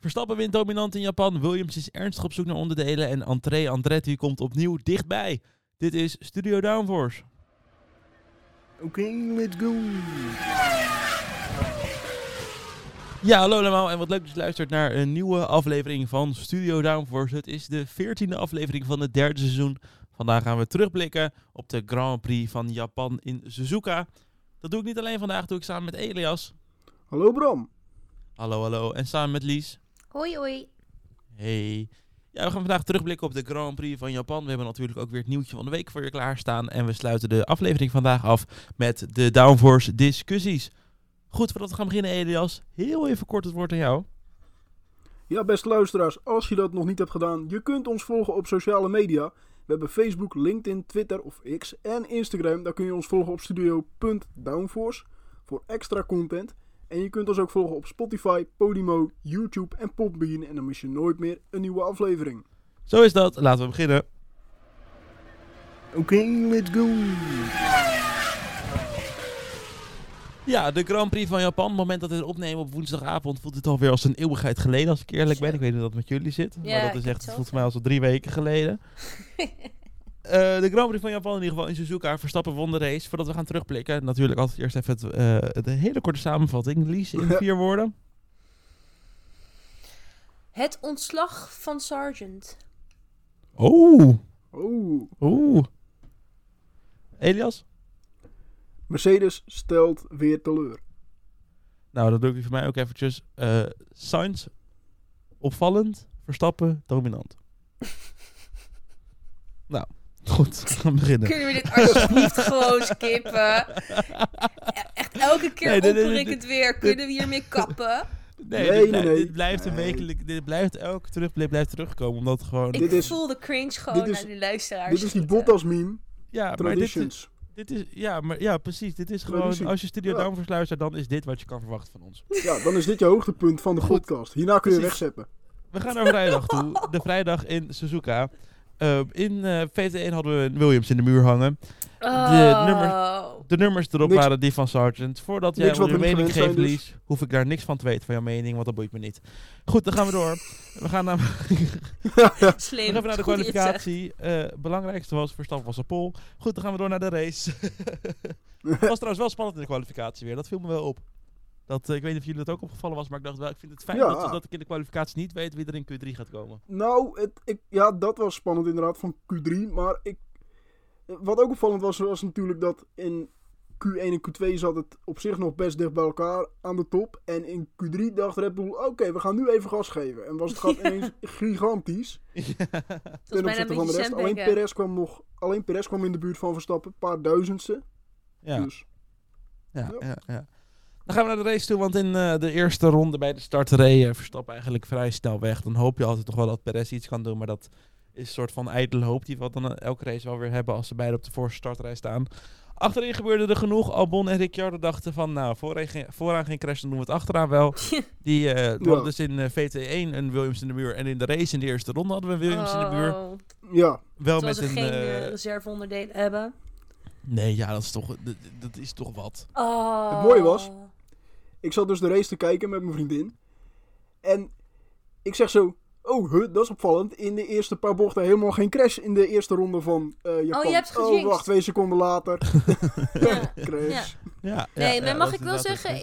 Verstappen wint dominant in Japan. Williams is ernstig op zoek naar onderdelen. En André Andretti komt opnieuw dichtbij. Dit is Studio Downforce. Oké, let's go. Ja, hallo allemaal en wat leuk dat je luistert naar een nieuwe aflevering van Studio Downforce. Het is de 14e aflevering van het derde seizoen. Vandaag gaan we terugblikken op de Grand Prix van Japan in Suzuka. Dat doe ik niet alleen vandaag, doe ik samen met Elias. Hallo Bram. Hallo. En samen met Lies. Hoi. Hey. Ja, we gaan vandaag terugblikken op de Grand Prix van Japan. We hebben natuurlijk ook weer het nieuwtje van de week voor je klaarstaan. En we sluiten de aflevering vandaag af met de Downforce discussies. Goed, voordat we gaan beginnen, Elias, heel even kort het woord aan jou. Ja, beste luisteraars, als je dat nog niet hebt gedaan, je kunt ons volgen op sociale media. We hebben Facebook, LinkedIn, Twitter of X en Instagram. Daar kun je ons volgen op studio.downforce voor extra content. En je kunt ons ook volgen op Spotify, Podimo, YouTube en Podbean. En dan mis je nooit meer een nieuwe aflevering. Zo is dat, laten we beginnen. Oké, let's go. Ja, de Grand Prix van Japan. Op het moment dat we het opnemen op woensdagavond voelt het alweer als een eeuwigheid geleden, als ik eerlijk ben. Ik weet niet hoe dat met jullie zit, Ja, maar dat is ik echt heb volgens mij als 3 weken geleden. De Grand Prix van Japan in ieder geval in Suzuka. Verstappen won de race. Voordat we gaan terugblikken, natuurlijk altijd eerst even de hele korte samenvatting. Lies, in 4 woorden. Het ontslag van Sargent. Oeh. Oh, Elias? Mercedes stelt weer teleur. Nou, dat doe ik voor mij ook eventjes. Sainz, opvallend. Verstappen, dominant. Nou, goed. We gaan beginnen. Kunnen we dit alsjeblieft gewoon skippen? Echt elke keer opper ik het weer. Kunnen we hiermee kappen? Nee. Nee. Dit blijft een wekelijk. Dit blijft elke terugblik blijft terugkomen. Omdat het gewoon. Ik voel de cringe gewoon naar de luisteraars. Dit is die schieten. Bottas meme. Ja, maar Traditions. dit is. Ja, precies. Dit is gewoon. Traditie. Als je Studio Ja. Downforce luistert, dan is dit wat je kan verwachten van ons. Ja, dan is dit je hoogtepunt van de podcast. Hierna kun je Precies. wegzeppen. We gaan naar vrijdag toe. De vrijdag in Suzuka. In VT1 hadden we Williams in de muur hangen. De nummers erop Niks- waren die van Sargent. Voordat jij niks wat je we niet mening gewend geeft, zijn, dus. Lies, hoef ik daar niks van te weten van jouw mening, want dat boeit me niet. Goed, dan gaan we door. We gaan Slim. even naar de Goed dat je het zegt. kwalificatie. Belangrijkste was, Verstappen was op pole. Goed, dan gaan we door naar de race. Het was trouwens wel spannend in de kwalificatie weer. Dat viel me wel op. Ik weet niet of jullie dat ook opgevallen was, maar ik dacht wel, ik vind het fijn Ja. dat ik in de kwalificatie niet weet wie er in Q3 gaat komen. Nou, dat was spannend inderdaad van Q3. Maar wat ook opvallend was natuurlijk dat in Q1 en Q2 zat het op zich nog best dicht bij elkaar aan de top. En in Q3 dacht Red Bull, oké, we gaan nu even gas geven. En was het gat ineens gigantisch Dat was ten bijna opzichte een van de beetje rest. sandbaggen. Alleen Perez kwam in de buurt van Verstappen, een paar duizendste. Ja. Dus Ja. Dan gaan we naar de race toe, want in de eerste ronde bij de start reed Verstappen eigenlijk vrij snel weg. Dan hoop je altijd toch wel dat Perez iets kan doen, maar dat is een soort van ijdele hoop die we dan elke race wel weer hebben als ze beide op de voorste startrij staan. Achterin gebeurde er genoeg. Albon en Ricciardo dachten van, nou, vooraan geen crash, dan doen we het achteraan wel. Die hadden dus in VT1 een Williams in de muur en in de race in de eerste ronde hadden we een Williams in de muur. ja, Wel Terwijl met ze een... geen reserveonderdelen hebben. Nee, ja, dat is toch wat. Oh. Het mooie was- ik zat dus de race te kijken met mijn vriendin. En ik zeg zo, dat is opvallend. In de eerste paar bochten helemaal geen crash in de eerste ronde van Japan. Oh, je hebt gejinxed. Wacht, 2 seconden later. Ja. Crash. Ja. Nee, maar mag ik wel zeggen,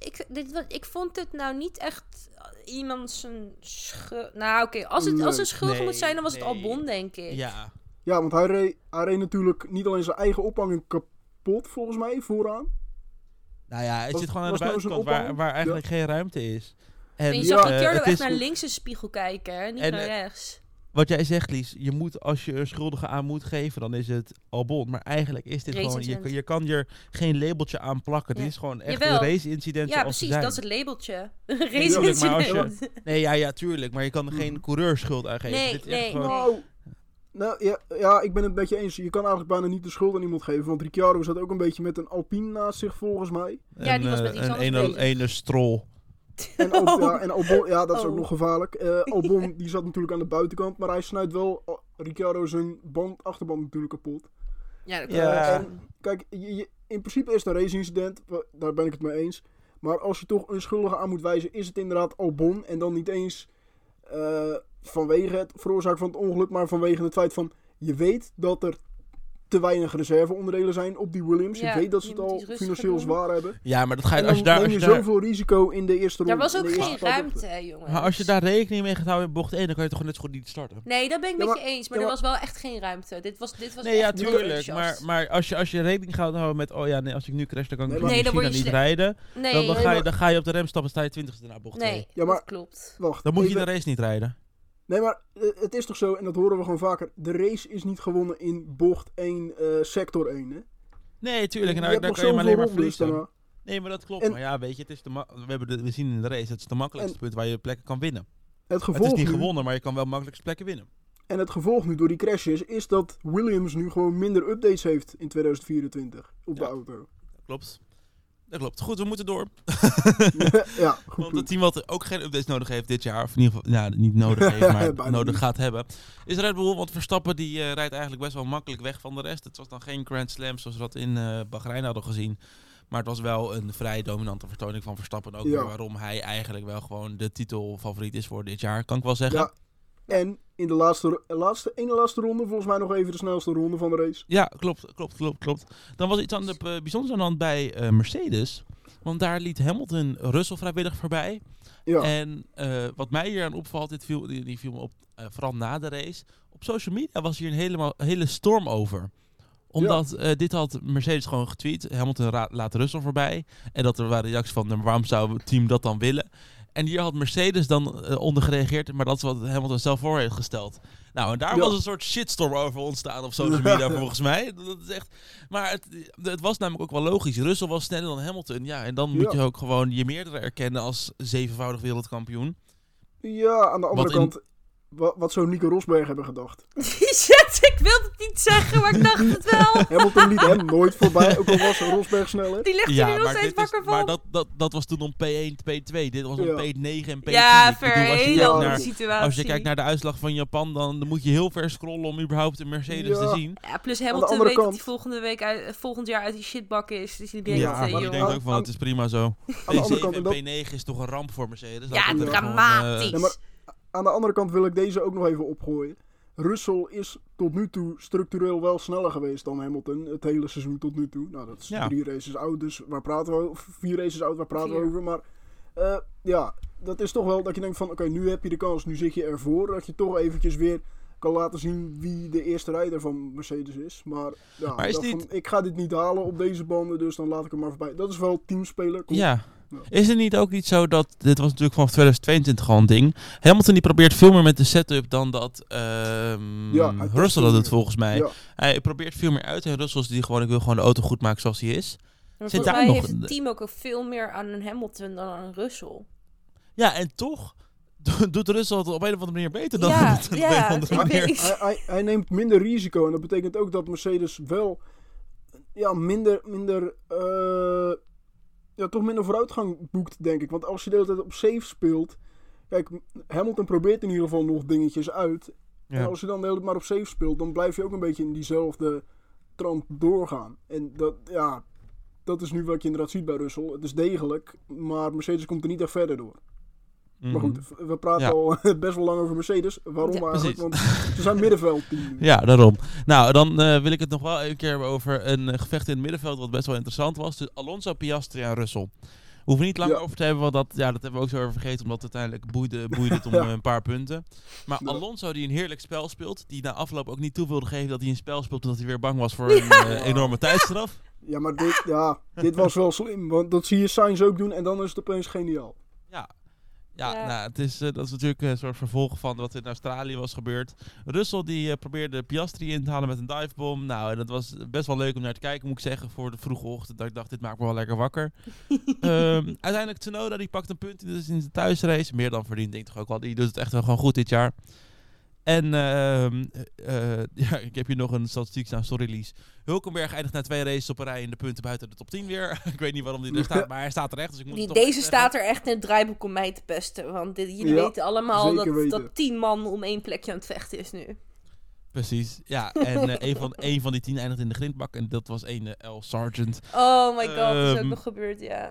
ik vond het nou niet echt iemand zijn schuld. Nou, oké, als een schuld moet zijn, dan was het Albon, denk ik. Ja. Ja, want hij reed natuurlijk niet alleen zijn eigen ophanging kapot, volgens mij, vooraan. Nou ja, het Was- zit gewoon aan de was nou zo'n buitenkant ophang? waar eigenlijk geen ruimte is. En je zag Ricciardo het echt is, naar links in de spiegel kijken, hè? Niet En, naar rechts. wat jij zegt, Lies, je moet, als je een schuldige aan moet geven, dan is het Albon. Maar eigenlijk is dit Race gewoon, incident. je kan hier geen labeltje aan plakken. Ja. Dit is gewoon echt Jawel. een race-incident Ja, zoals ze precies, zijn. dat is het labeltje. Tuurlijk, maar als je- Race Nee, ja, tuurlijk. Maar je kan er geen coureur schuld aan geven. Nee, Dit is echt nee, gewoon... Nou, ja, ik ben het een beetje eens. Je kan eigenlijk bijna niet de schuld aan iemand geven. Want Ricciardo zat ook een beetje met een Alpine naast zich, volgens mij. Ja, die was met iets anders bezig. Een strol. En Albon, ja, dat is ook Oh. nog gevaarlijk. Albon, die zat natuurlijk aan de buitenkant. Maar hij snijdt wel Ricciardo zijn achterband natuurlijk kapot. Ja, dat Ja. kan. En kijk, in principe is het een race-incident. Daar ben ik het mee eens. Maar als je toch een schuldige aan moet wijzen, is het inderdaad Albon. En dan niet eens vanwege het veroorzaken van het ongeluk, maar vanwege het feit van... Je weet dat er te weinig reserveonderdelen zijn op die Williams. Je weet dat ze het al financieel zwaar hebben. Ja, maar dat ga je, als je daar... neem je zoveel risico in de eerste ronde. Er was ook geen ruimte, jongens. Maar als je daar rekening mee gaat houden in bocht 1, dan kan je toch net zo goed niet starten? Nee, dat ben ik met je eens. Maar er was wel echt geen ruimte. Dit was nee, ja, tuurlijk. Maar als je rekening gaat houden met... Oh ja, nee, als ik nu crash, dan kan ik misschien niet rijden. Nee, dan ga je op de rem stappen, sta je 20ste naar bocht 2. Nee, ja, maar, dat klopt. Wacht, dan moet je de race niet rijden. Nee, maar het is toch zo, en dat horen we gewoon vaker. De race is niet gewonnen in bocht 1, sector 1, hè? Nee, tuurlijk. En daar kan je maar alleen maar verliezen. Nee, maar dat klopt. Maar ja, weet je, het is we zien in de race, het is de makkelijkste punt waar je plekken kan winnen. Het is niet gewonnen, maar je kan wel makkelijkst plekken winnen. En het gevolg nu door die crashes is dat Williams nu gewoon minder updates heeft in 2024 op de auto. Dat klopt. Goed, we moeten door. Ja, goed. Want het team wat ook geen updates nodig heeft dit jaar, of in ieder geval niet nodig heeft, maar nodig gaat hebben, is Red Bull. Want Verstappen die rijdt eigenlijk best wel makkelijk weg van de rest. Het was dan geen Grand Slam zoals we dat in Bahrein hadden gezien. Maar het was wel een vrij dominante vertoning van Verstappen. Ook weer waarom hij eigenlijk wel gewoon de titelfavoriet is voor dit jaar, kan ik wel zeggen. Ja. En in de laatste ronde, volgens mij nog even de snelste ronde van de race. Ja, klopt. Dan was iets bijzonders aan de hand bij Mercedes. Want daar liet Hamilton Russell vrijwillig voorbij. Ja. En wat mij hier aan opvalt, die viel me op, vooral na de race. Op social media was hier een hele storm over. Omdat dit had Mercedes gewoon getweet. Hamilton laat Russell voorbij. En dat er waren reacties van, waarom zou het team dat dan willen? En hier had Mercedes dan onder gereageerd, maar dat is wat Hamilton zelf voor heeft gesteld. Nou, en daar was een soort shitstorm over ontstaan op social media volgens mij. Dat is echt... Maar het was namelijk ook wel logisch. Russell was sneller dan Hamilton. Ja, en dan moet je ook gewoon je meerdere erkennen als 7-voudig wereldkampioen. Ja, aan de andere kant... Wat zou Nico Rosberg hebben gedacht? Ik wilde het niet zeggen, maar ik dacht het wel. Hamilton liet hem nooit voorbij, ook al was Rosberg sneller. Die ligt er nu nog steeds wakker van. Maar dat was toen om P1, P2. Dit was om P9 en P10. Ja, hele andere situatie. Als je kijkt naar de uitslag van Japan, dan moet je heel ver scrollen om überhaupt een Mercedes te zien. Ja, plus Hamilton weet dat hij volgend jaar uit die shitbak is. Dus die denkt, maar die denkt ook van, het is prima zo. P7 en P9 is toch een ramp voor Mercedes. Ja, dramatisch. Aan de andere kant wil ik deze ook nog even opgooien. Russell is tot nu toe structureel wel sneller geweest dan Hamilton. Het hele seizoen tot nu toe. Nou, dat is 3 races oud, dus waar praten we over? 4 races oud, waar praten we over? Maar dat is toch wel dat je denkt van... Oké, nu heb je de kans, nu zit je ervoor. Dat je toch eventjes weer kan laten zien wie de eerste rijder van Mercedes is. Maar ik ga dit niet halen op deze banden, dus dan laat ik hem maar voorbij. Dat is wel teamspeler. Cool. Ja. Is het niet ook niet zo dat... Dit was natuurlijk vanaf 2022 al een ding. Hamilton die probeert veel meer met de setup dan dat Russell dat doet volgens mij. Ja. Hij probeert veel meer uit. En Russell die wil gewoon de auto goed maken zoals hij is. Maar volgens mij heeft het team ook veel meer aan een Hamilton dan aan een Russell. Ja, en toch doet Russell het op een of andere manier beter dan Hamilton. Ja, hij neemt minder risico. En dat betekent ook dat Mercedes wel minder toch minder vooruitgang boekt, denk ik. Want als je de hele tijd op safe speelt... Kijk, Hamilton probeert in ieder geval nog dingetjes uit. Ja. En als je dan de hele tijd maar op safe speelt... dan blijf je ook een beetje in diezelfde trant doorgaan. En dat is nu wat je inderdaad ziet bij Russell. Het is degelijk, maar Mercedes komt er niet echt verder door. Mm-hmm. Maar goed, we praten al best wel lang over Mercedes. Waarom eigenlijk? Want ze zijn middenveldteam. Ja, daarom. Nou, dan wil ik het nog wel een keer hebben over een gevecht in het middenveld... wat best wel interessant was. Dus Alonso, Piastri en Russell. We hoeven niet lang over te hebben, want dat hebben we ook zo even vergeten... omdat het uiteindelijk boeide het om een paar punten. Maar Alonso, die een heerlijk spel speelt... die na afloop ook niet toe wilde geven dat hij een spel speelt... omdat hij weer bang was voor een enorme tijdstraf. Ja, maar dit was wel slim. Want dat zie je Sainz ook doen en dan is het opeens geniaal. Ja, nou, dat is natuurlijk een soort vervolg van wat in Australië was gebeurd. Russell die probeerde Piastri in te halen met een divebom. Nou, en dat was best wel leuk om naar te kijken, moet ik zeggen, voor de vroege ochtend. Dat ik dacht, dit maakt me wel lekker wakker. Uiteindelijk Tsunoda, die pakt een punt in de thuisrace. Meer dan verdiend, denk ik toch ook wel. Die doet het echt wel gewoon goed dit jaar. En ik heb hier nog een statistiek staan, sorry Lies. Hulkenberg eindigt na 2 races op een rij in de punten buiten de top 10 weer. Ik weet niet waarom hij er staat, maar hij staat er echt. Dus ik moet deze staat er echt in het draaiboek om mij te pesten. Want jullie weten allemaal dat 10 man om 1 plekje aan het vechten is nu. Precies, ja. En een van die 10 eindigt in de grindbak. En dat was El Sargent. Oh my god, dat is ook nog gebeurd, ja.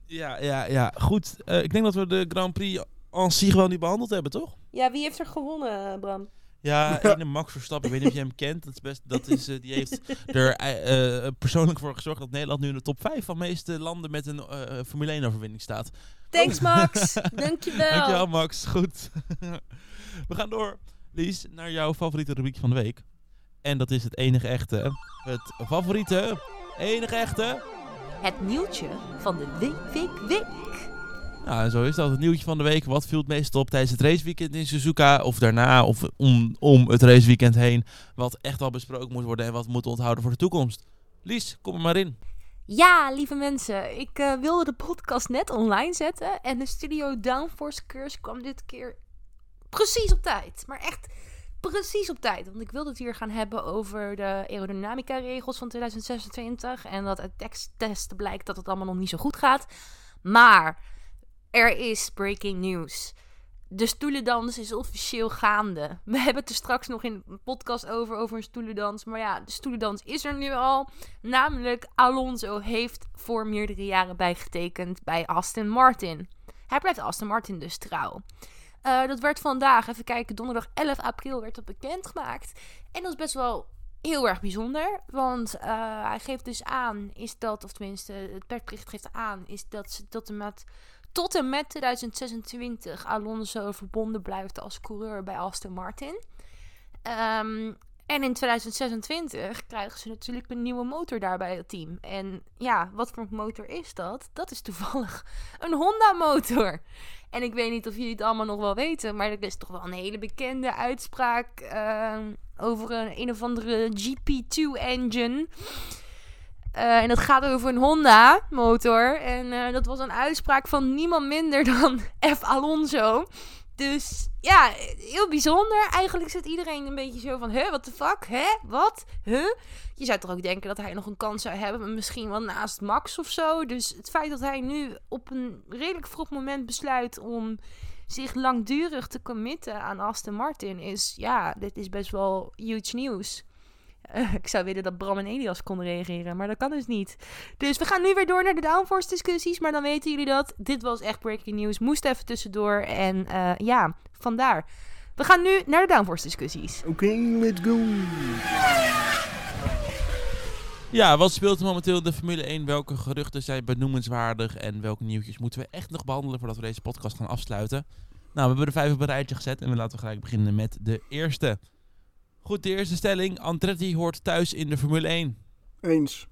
Ja. Goed. Ik denk dat we de Grand Prix en zich wel niet behandeld hebben, toch? Ja, wie heeft er gewonnen, Bram? Ja, ene Max Verstappen. Ik weet niet of je hem kent. Die heeft er persoonlijk voor gezorgd dat Nederland nu in de top 5 van de meeste landen met een Formule 1 overwinning staat. Thanks, Max. Dankjewel. Dankjewel, Max. Goed. We gaan door, Lies, naar jouw favoriete rubriek van de week. En dat is het enige echte. Het favoriete, enige echte... Het nieuwtje van de week. Nou, zo is dat. Het nieuwtje van de week. Wat viel het meest op tijdens het raceweekend in Suzuka? Of daarna, of om het raceweekend heen. Wat echt al besproken moet worden en wat we moeten onthouden voor de toekomst. Lies, kom er maar in. Ja, lieve mensen. Ik wilde de podcast net online zetten. En de Studio Downforce cursus kwam dit keer precies op tijd. Maar echt precies op tijd. Want ik wilde het hier gaan hebben over de aerodynamica regels van 2026. En dat uit teksttesten blijkt dat het allemaal nog niet zo goed gaat. Maar er is breaking news. De stoelendans is officieel gaande. We hebben het er straks nog in een podcast over een stoelendans. Maar ja, de stoelendans is er nu al. Namelijk, Alonso heeft voor meerdere jaren bijgetekend bij Aston Martin. Hij blijft Aston Martin dus trouw. Dat werd vandaag, even kijken, donderdag 11 april werd dat bekendgemaakt. En dat is best wel heel erg bijzonder. Want hij geeft dus aan, of tenminste het persbericht geeft aan, is dat ze tot en met 2026 Alonso verbonden blijft als coureur bij Aston Martin. En in 2026 krijgen ze natuurlijk een nieuwe motor daar bij het team. En ja, wat voor motor is dat? Dat is toevallig een Honda-motor. En ik weet niet of jullie het allemaal nog wel weten, maar er is toch wel een hele bekende uitspraak over een of andere GP2-engine. En dat gaat over een Honda-motor. En dat was een uitspraak van niemand minder dan F. Alonso. Dus ja, heel bijzonder. Eigenlijk zit iedereen een beetje zo van... what the fuck? Wat? Je zou toch ook denken dat hij nog een kans zou hebben... maar misschien wel naast Max of zo. Dus het feit dat hij nu op een redelijk vroeg moment besluit... om zich langdurig te committen aan Aston Martin... dit is best wel huge nieuws. Ik zou willen dat Bram en Elias konden reageren, maar dat kan dus niet. Dus we gaan nu weer door naar de downforce discussies, maar dan weten jullie dat. Dit was echt breaking news, moest even tussendoor en vandaar. We gaan nu naar de downforce discussies. Oké, let's go. Ja, wat speelt er momenteel in de Formule 1? Welke geruchten zijn benoemenswaardig en welke nieuwtjes moeten we echt nog behandelen voordat we deze podcast gaan afsluiten? Nou, we hebben er 5 op een rijtje gezet en we laten gelijk beginnen met de eerste. Goed, de eerste stelling. Andretti hoort thuis in de Formule 1. Eens.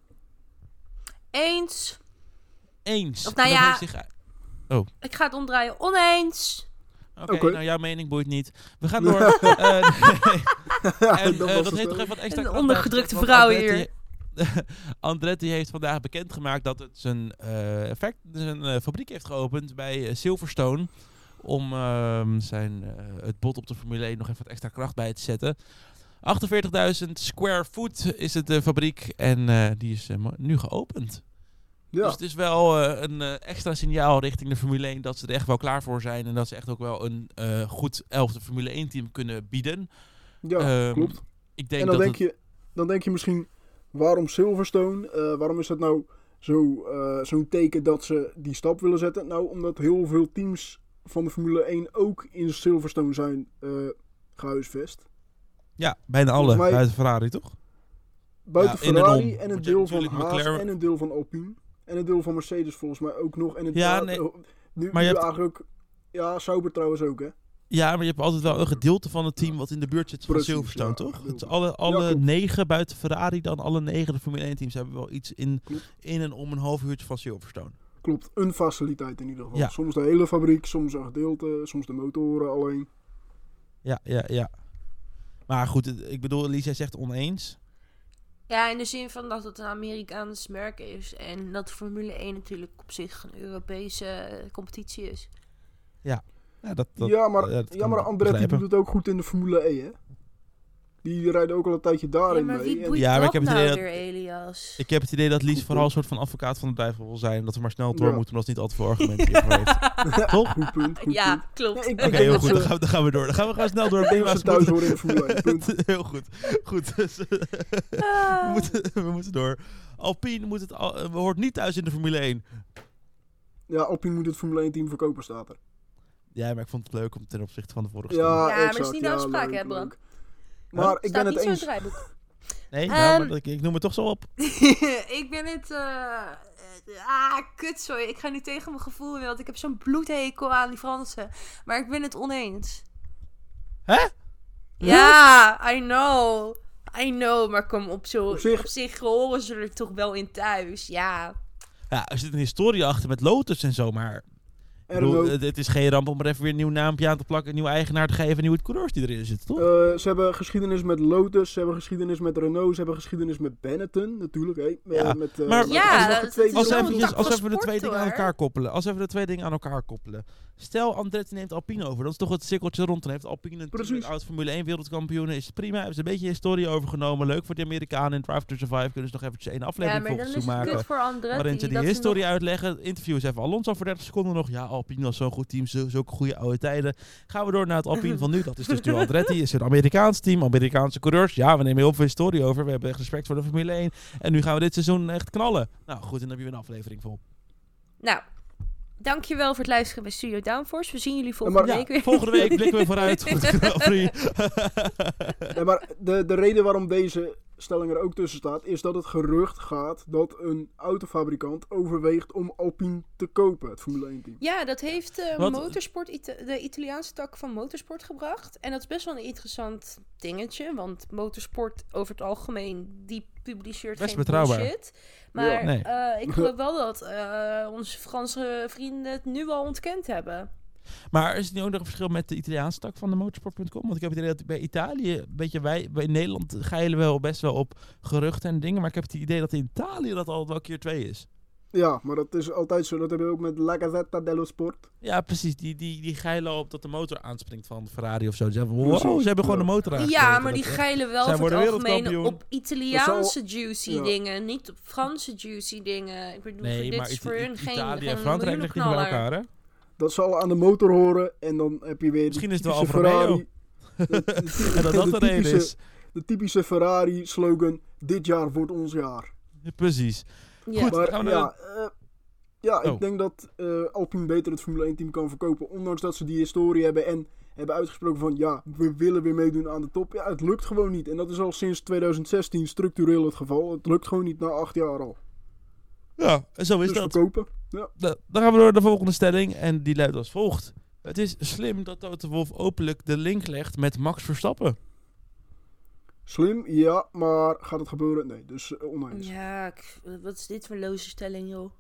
Of nou ja, Oh. Ik ga het omdraaien. Oneens. Oké, nou jouw mening boeit niet. We gaan door. Dat heeft toch even wat extra... Een ondergedrukte vrouw hier. Andretti heeft vandaag bekendgemaakt dat het zijn fabriek heeft geopend bij Silverstone. Om het bod op de Formule 1 nog even wat extra kracht bij te zetten. 48.000 square foot is het de fabriek en die is nu geopend. Ja. Dus het is wel een extra signaal richting de Formule 1 dat ze er echt wel klaar voor zijn. En dat ze echt ook wel een goed 11e Formule 1 team kunnen bieden. Ja, klopt. Ik denk en dan denk je misschien, waarom Silverstone? Waarom is dat nou zo'n teken dat ze die stap willen zetten? Nou, omdat heel veel teams van de Formule 1 ook in Silverstone zijn gehuisvest. Ja, bijna alle. Buiten Ferrari, toch? Buiten Ferrari en een deel van Haas en een deel van Alpine. En een deel van Mercedes volgens mij ook nog. En nu eigenlijk... Ja, Sauber trouwens ook, hè? Ja, maar je hebt altijd wel een gedeelte van het team wat in de buurt zit van Silverstone, toch? Het alle 9 buiten Ferrari, dan alle 9 de Formule 1 teams hebben wel iets in en om een half uurtje van Silverstone. Klopt, een faciliteit in ieder geval. Ja. Soms de hele fabriek, soms een gedeelte, soms de motoren alleen. Ja. Maar goed, ik bedoel, Lies, jij zegt oneens. Ja, in de zin van dat het een Amerikaans merk is. En dat Formule 1 natuurlijk op zich een Europese competitie is. Ja. Maar Andretti doet het ook goed in de Formule E, hè? Die rijden ook al een tijdje daarin mee. Maar wie boeit dat nou weer, Elias? Ik heb het idee dat Lies vooral een soort van advocaat van de duivel wil zijn. Dat we maar snel door moeten, omdat ze niet al te veel argumenten heeft. Toch? Goed punt. Ja, klopt. Oké, heel goed. Dan gaan we door. Dan gaan we gewoon snel door. Ze thuis horen in de Formule 1. Punt. Heel goed. We moeten door. Alpine hoort niet thuis in de Formule 1. Ja, Alpine moet het Formule 1 team verkopen, staat er. Ja, maar ik vond het leuk om ten opzichte van de vorige Ja, maar exact. dat is niet de afspraak, leuk, hè, Bram? leuk. Maar ik ben Staat het niet zo in eens. het draaiboek. Nee, maar ik noem het toch zo op. Ik ben het... kut, sorry. Ik ga nu tegen mijn gevoel in, want ik heb zo'n bloedhekel aan die Fransen. Maar ik ben het oneens. Hè? Ja, I know, maar kom op zich- op zich horen ze er toch wel in thuis. Ja. Ja, er zit een historie achter met Lotus en zo, maar... Ik bedoel, het is geen ramp om er even weer een nieuw naampje aan te plakken, een nieuwe eigenaar te geven en nieuwe coureurs die erin zitten, toch? Ze hebben geschiedenis met Lotus, ze hebben geschiedenis met Renault, ze hebben geschiedenis met Benetton natuurlijk. Ja, met, maar Ja, nog dat twee is Als wel we een even, tak als we van even de twee sport, dingen aan hoor. elkaar koppelen. Stel, Andretti neemt Alpine over. Dat is toch het cirkeltje rond. Dan heeft Alpine een Precies. oud Formule 1 wereldkampioen. Is het prima. Hebben ze een beetje historie overgenomen. Leuk voor de Amerikanen in Drive to Survive. Kunnen ze nog eventjes één Ja, aflevering maar dan volgens is toe het maken. kut voor Andretti. Waarin ze die dat ze historie nog- uitleggen. Interview is even Alonso voor 30 seconden nog. Ja, Alpine was zo'n goed team. Zulke goede oude tijden. Gaan we door naar het Alpine van nu. Dat is dus nu Andretti. Is een Amerikaans team. Amerikaanse coureurs. Ja, we nemen heel veel historie over. We hebben echt respect voor de Formule 1. En nu gaan we dit seizoen echt knallen. Nou goed, en dan heb je weer een aflevering vol. Nou, dankjewel voor het luisteren bij Studio Downforce. We zien jullie volgende maar- week weer. Volgende week blikken we vooruit. Goed, Grand Prix. Ja, maar de reden waarom deze stelling er ook tussen staat, is dat het gerucht gaat dat een autofabrikant overweegt om Alpine te kopen, het Formule 1 team. Ja, dat heeft Wat? Motorsport, de Italiaanse tak van Motorsport gebracht. En dat is best wel een interessant dingetje. Want Motorsport over het algemeen, die publiceert Best geen betrouwbaar. bullshit. Maar Ja, nee. ik geloof wel dat onze Franse vrienden het nu al ontkend hebben. Maar is het nu ook nog een verschil met de Italiaanse tak van de motorsport.com? Want ik heb het idee dat bij Italië, weet je, wij in Nederland geilen wel best wel op geruchten en dingen. Maar ik heb het idee dat in Italië dat al wel keer 2 is. Ja, maar dat is altijd zo. Dat hebben we ook met La Gazzetta dello Sport. Ja, precies. Die geilen op dat de motor aanspringt van Ferrari of zo. Ze hebben, wow, Precies, ze hebben gewoon ja. de motor aangesproken. Ja, maar die Dat- geilen wel zij voor het worden algemeen wereldkampioen. op Italiaanse Dat juicy ja. dingen. Niet op Franse juicy dingen. Ik bedoel, Nee, dit maar is voor hun geen Italië en geen Frankrijk ligt niet bij miljoenenknaller. elkaar, hè? Dat zal aan de motor horen en dan heb je weer Misschien is het wel typische Alfa Romeo. Ferrari. En dat de reden typische- is. De typische Ferrari slogan, dit jaar wordt ons jaar. Precies. Ja. Goed. Maar gaan we ja, Oh. ik denk dat Alpine beter het Formule 1 team kan verkopen. Ondanks dat ze die historie hebben en hebben uitgesproken van ja, we willen weer meedoen aan de top. Ja, het lukt gewoon niet. En dat is al sinds 2016 structureel het geval. Het lukt gewoon niet na 8 jaar al. Ja, en zo is Dus dat. verkopen. Ja. Dan gaan we door naar de volgende stelling. En die luidt als volgt. Het is slim dat Toto Wolff openlijk de link legt met Max Verstappen. Slim, ja, maar gaat het gebeuren? Nee, dus oneens. Ja, wat is dit voor loze stelling, joh?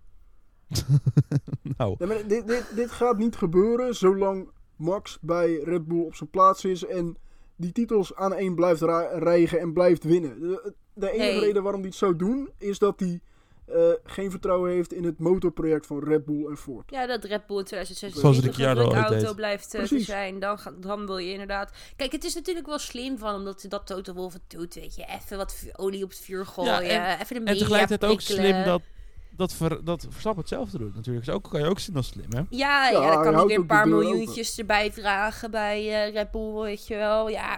Nou, Nee, maar dit gaat niet gebeuren zolang Max bij Red Bull op zijn plaats is en die titels aan één blijft rijgen en blijft winnen. De enige Nee. reden waarom hij het zou doen is dat hij geen vertrouwen heeft in het motorproject van Red Bull en Ford. Ja, dat Red Bull in 2026 Zoals een Ricciardo drukke ooit auto deed. blijft te Precies. zijn. Dan wil je inderdaad... Kijk, het is natuurlijk wel slim van omdat dat Toto Wolff het doet, weet je. Even wat olie op het vuur gooien. Even de media en tegelijkertijd ook prikkelen. slim dat Verstappen hetzelfde doet. Natuurlijk kan je ook zien als slim, hè? Ja, Ja, dan hij kan ik houdt weer een ook de paar deur miljoentjes erbij vragen bij Red Bull, weet je wel. Ja,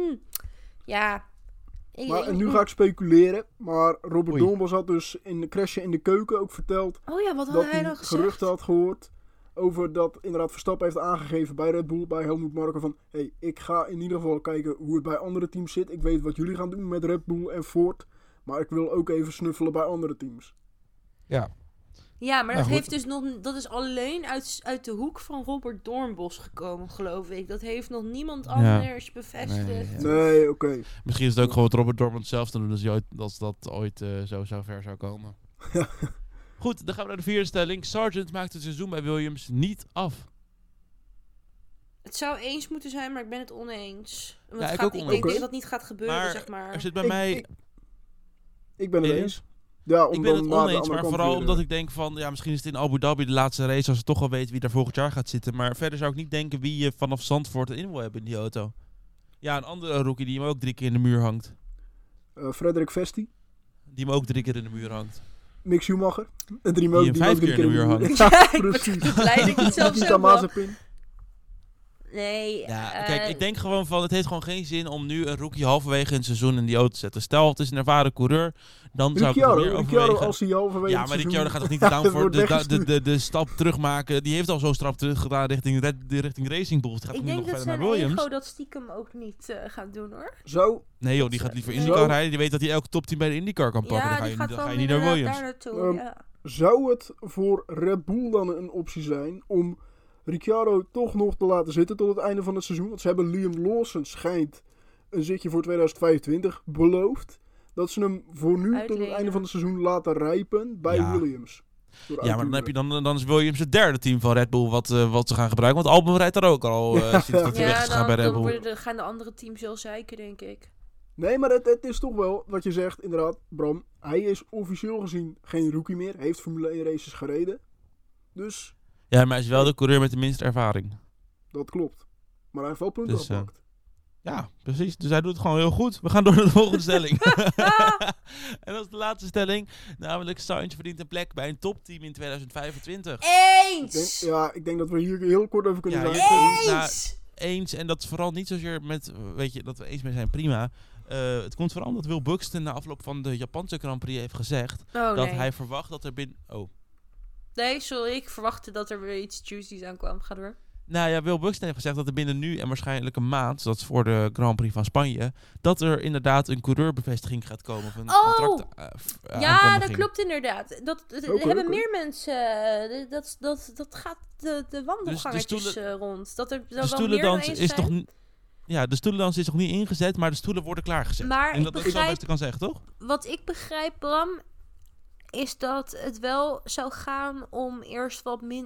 Maar en nu ga ik speculeren, maar Robert Oei. Doornbos had dus in de crashje in de keuken ook verteld Oh ja, wat had dat hij hij dan gezegd? geruchten had gehoord over dat inderdaad Verstappen heeft aangegeven bij Red Bull, bij Helmut Marko van hey, ik ga in ieder geval kijken hoe het bij andere teams zit. Ik weet wat jullie gaan doen met Red Bull en Ford, maar ik wil ook even snuffelen bij andere teams. Ja. Ja, maar Nou, dat, goed. heeft dus dat is alleen uit de hoek van Robert Doornbos gekomen, geloof ik. Dat heeft nog niemand anders bevestigd. Nee, ja. Nee, oké. Misschien is het ook gewoon wat Robert Dortmund zelf te doen als dat ooit zo ver zou komen. Goed, dan gaan we naar de vierde stelling. Sargent maakt het seizoen bij Williams niet af. Het zou eens moeten zijn, maar ik ben het oneens. Want Ja, het ik gaat, ook ik oneens. denk dat dat niet gaat gebeuren, Maar zeg maar. Er zit bij Ik- mij... Ik ben het Nee. eens. Ja, om Ik ben dan het naar de oneens, andere maar kant vooral weer, omdat ik denk van... Ja, misschien is het in Abu Dhabi de laatste race... als we toch al weten wie daar volgend jaar gaat zitten. Maar verder zou ik niet denken wie je vanaf Zandvoort in wil hebben in die auto. Ja, een andere rookie die hem ook 3 keer in de muur hangt. Frederik Vesti, Die hem ook 3 keer in de muur hangt. Mick Schumacher. En Die hem 5 keer in de muur hangt. Ja, ik ben Precies. blij dat ik het zelf Nikita zeg. Mazepin. Nee. Ja, kijk, ik denk gewoon van, het heeft gewoon geen zin om nu een rookie halverwege een seizoen in die auto te zetten. Stel, het is een ervaren coureur, dan zou ik het meer overwegen. Ricciardo als hij halverwege Ja, het maar seizoen... Ricciardo gaat toch niet Ja, down dat voor wordt de stap terugmaken. Die heeft al zo'n stap terug gedaan richting Racing Bulls. Die gaat Ik nu denk nog dat verder zijn naar Williams. ego dat stiekem ook niet gaat doen, hoor. Zo, Nee joh, die gaat liever Nee. IndyCar rijden. Die weet dat hij elk topteam bij de IndyCar kan pakken. Ja, Dan die gaat ga je wel niet naar Williams. daar naartoe, ja. zou het voor Red Bull dan een optie zijn om Ricciardo toch nog te laten zitten tot het einde van het seizoen? Want ze hebben Liam Lawson schijnt een zitje voor 2025 beloofd. Dat ze hem voor nu tot het Uitlenen. einde van het seizoen laten rijpen bij Ja. Williams. Door Ja, maar dan, heb je uithuren. dan is Williams het derde team van Red Bull wat ze gaan gebruiken. Want Albon rijdt daar ook al sinds dat hij weg is gegaan bij Red Bull. Dan gaan de andere teams heel zeiken, denk ik. Nee, maar het is toch wel wat je zegt, inderdaad, Bram. Hij is officieel gezien geen rookie meer. Heeft Formule 1 races gereden. Dus Ja, maar hij is wel de coureur met de minste ervaring. dat klopt. Maar hij heeft wel punten Dus, gepakt. Ja, precies. Dus hij doet het gewoon heel goed. We gaan door naar de volgende stelling. En dat is de laatste stelling. Namelijk, Sainz verdient een plek bij een topteam in 2025. Eens! Ik denk dat we hier heel kort over kunnen Ja, zijn. Eens! Eens, en dat is vooral niet zozeer met, weet je, dat we eens mee zijn, prima. Het komt vooral omdat Will Buxton na afloop van de Japanse Grand Prix heeft gezegd Oh, dat nee. hij verwacht dat er binnen... Oh. Nee, sorry. Ik verwachtte dat er weer iets juicy's aankwam. Ga door. Nou ja, Will Buxton heeft gezegd dat er binnen nu en waarschijnlijk een maand, dat is voor de Grand Prix van Spanje, dat er inderdaad een coureurbevestiging gaat komen. Of een Oh! contract Ja, dat aankondiging. klopt inderdaad. Dat Oké. hebben meer mensen. Dat gaat de wandelgangetjes rond. Dat er De wel meer dan stoelendans eens is toch... zijn. Ja, de stoelendans is nog niet ingezet, maar de stoelen worden klaargezet. Maar en ik dat is wel begrijp- best kan zeggen, toch? Wat ik begrijp, Bram, is dat het wel zou gaan om eerst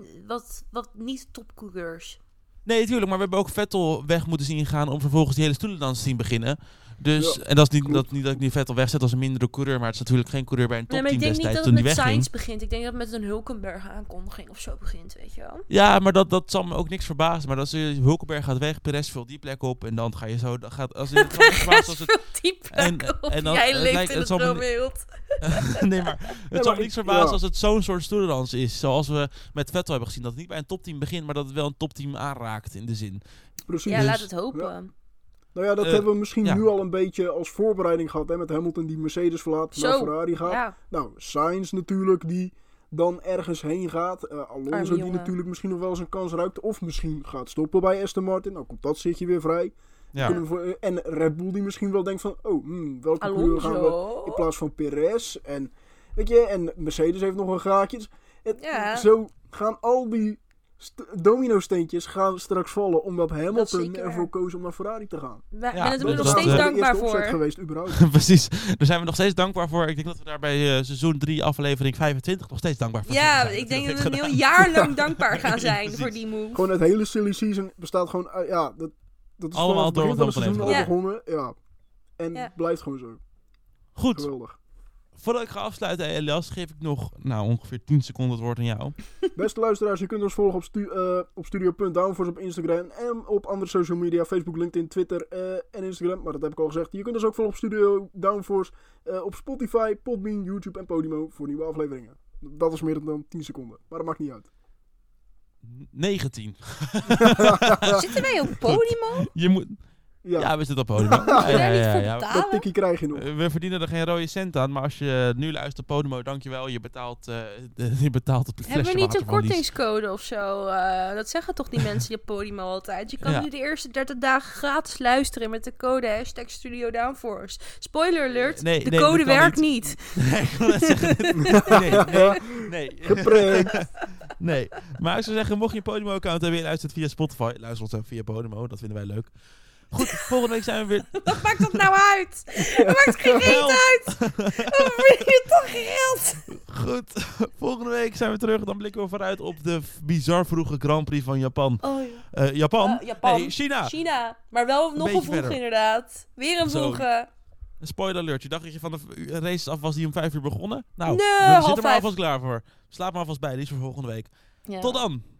wat niet-topcoureurs. Nee, natuurlijk, maar we hebben ook Vettel weg moeten zien gaan om vervolgens die hele stoelendans te zien beginnen. Dus, Ja, en dat is niet klopt. dat ik nu Vettel wegzet als een mindere coureur, maar het is natuurlijk geen coureur bij een Nee, maar topteam ik denk niet destijds dat het toen hij met wegging. Sainz begint. Ik denk dat het met een Hulkenberg aankondiging of zo begint, weet je wel. Ja, maar dat zal me ook niks verbazen. Maar als Hulkenberg gaat weg, Perez vult die plek op en dan ga je zo... Dan gaat, als het zal me niet verbazen als het, Die plek op. en dan- Jij het leeft lijkt- in het het zal me- droombeeld. nee, maar het zal me maar niks verbazen ja. als het zo'n soort stoelendans is. Zoals we met Vettel hebben gezien. Dat het niet bij een topteam begint, maar dat het wel een topteam aanraakt in de zin. Precies. Ja, Dus- laat het hopen. Nou ja, dat Eh, hebben we misschien ja. nu al een beetje als voorbereiding gehad. Hè, met Hamilton die Mercedes verlaat, naar Zo, Ferrari gaat. ja. Nou, Sainz natuurlijk, die dan ergens heen gaat. Alonso Arme die jongen. natuurlijk misschien nog wel zijn kans ruikt. Of misschien gaat stoppen bij Aston Martin. Nou komt dat zitje weer vrij. Ja. Kunnen we en Red Bull die misschien wel denkt van... welke coureur gaan we Alonso. in plaats van Perez? En, weet je, en Mercedes heeft nog een gaatje. Dus Ja. Zo gaan al die domino-steentjes gaan straks vallen. Omdat Hamilton zeker. ervoor koos om naar Ferrari te gaan. We Ja, ben er dat- nog dat- steeds dat- dankbaar de eerste opzet voor. geweest, überhaupt. Precies. Daar zijn we nog steeds dankbaar voor. Ik denk dat we daar bij seizoen 3 aflevering 25 nog steeds dankbaar voor Ja, zijn. ik denk dat het we een gedaan. heel jaar lang dankbaar gaan zijn Precies. voor die move. Gewoon het hele silly season bestaat gewoon... dat is Allemaal vanaf het begin door van wat het seizoen al afleveringen. begonnen. Ja. En Ja. blijft gewoon zo. Goed. Geweldig. Voordat ik ga afsluiten, Elias, geef ik nog ongeveer 10 seconden het woord aan jou. Beste luisteraars, je kunt ons volgen op studio.downforce op Instagram en op andere social media, Facebook, LinkedIn, Twitter en Instagram. Maar dat heb ik al gezegd. Je kunt ons ook volgen op Studio Downforce op Spotify, Podbean, YouTube en Podimo voor nieuwe afleveringen. Dat is meer dan 10 seconden, maar dat maakt niet uit. 19. Zitten wij op Podimo? Je moet... Ja, Ja, we zitten op podium. Ja, Moet je daar niet voor dat betalen? tikkie krijg je nog. We verdienen er geen rode cent aan, maar als je nu luistert op Podimo, dankjewel. Je betaalt het flesje Hebben we niet water een van Lies. kortingscode of zo? Dat zeggen toch die mensen die op Podimo altijd. Je kan Ja. nu de eerste 30 dagen gratis luisteren met de code #Studio Downforce. Spoiler alert, Nee, de nee, code dat kan werkt niet. niet. Nee, ik wil net zeggen. Nee. Geprankt. Nee. Maar ik zou zeggen, mocht je een Podimo-account hebben en je luistert via Spotify, luister ons ook via Podimo. Dat vinden wij leuk. Goed, volgende week zijn we weer... Wat maakt dat nou uit? Dat maakt geen reet uit. Wat vind je toch geld? Goed, volgende week zijn we terug. Dan blikken we vooruit op de bizar vroege Grand Prix van Japan. Oh ja. Japan? Japan. Nee, China. China. Maar wel nog beetje een vroeg verder. inderdaad. Weer een Zo. vroege. Een spoiler alert. Je dacht dat je van de races af was die om 5 uur begonnen? Nou, Nee, we half zitten er maar 5. alvast klaar voor. Slaap maar alvast bij, die is voor volgende week. Ja. Tot dan!